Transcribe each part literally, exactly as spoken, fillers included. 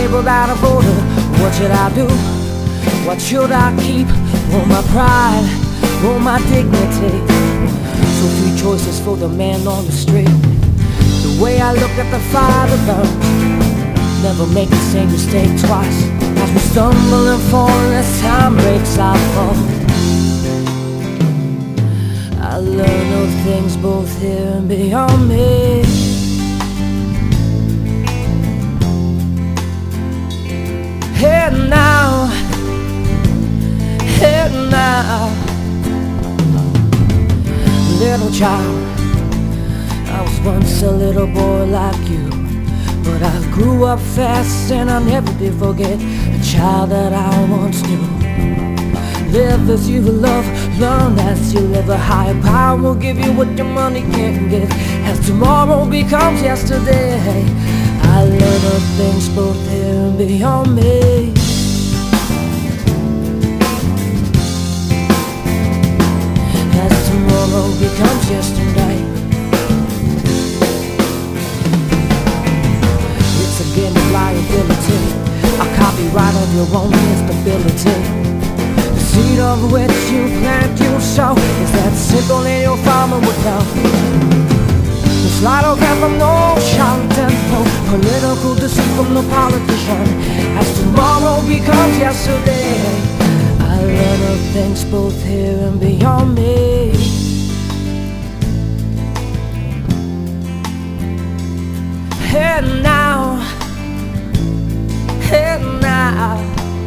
labeled out of order. What should I do? What should I keep? Oh, my pride, oh, my dignity. So three choices for the man on the street. The way I look at the fire that burns. Never make the same mistake twice. As we stumble and fall, as time breaks our fall. I learn of things both here and beyond me. Here now, here now. Little child, I was once a little boy like you, but I grew up fast and I never did forget the child that I once knew. Live as you love, learn as you live. A higher power will give you what your money can't get. As tomorrow becomes yesterday, I learn of things both here and beyond me. As tomorrow becomes yesterday, it's a game of liability, a copyright of your own instability. The seed of which you plant, you sow, is that simple and your farmer would know. The sleight of hand from no charlatan, no political deceit from no politician. As tomorrow becomes yesterday, I learn of things both here and beyond me. Here now, here now.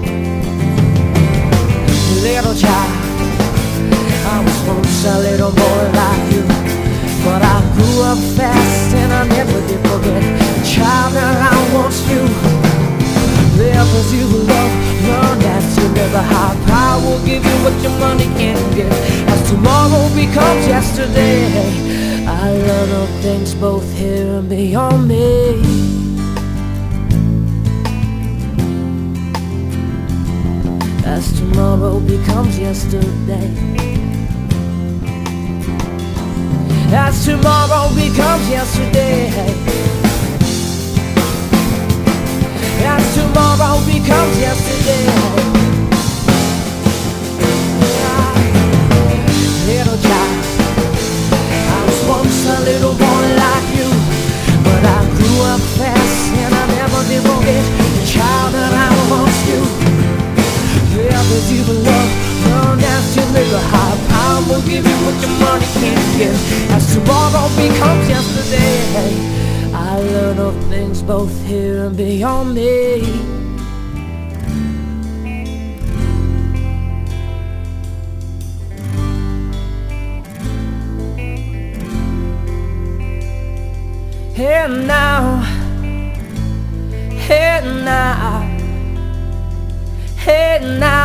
Little child, I was once a little boy like you, but I grew up fast and I never did forget the child that I once knew. Live as you love, learn as you live. A high power will give you what your money can't get. As tomorrow becomes yesterday, I learn of things both here and beyond me. As tomorrow becomes yesterday. As tomorrow becomes yesterday. As tomorrow becomes yesterday. Little child, I was once a little boy like you, but I grew up fast and I never did forget the child that I once knew. Live as you love, learn as you live. A high power will give you what your money can't get. As tomorrow becomes yesterday, I learn of things both here and beyond me. Here now, here now, here now.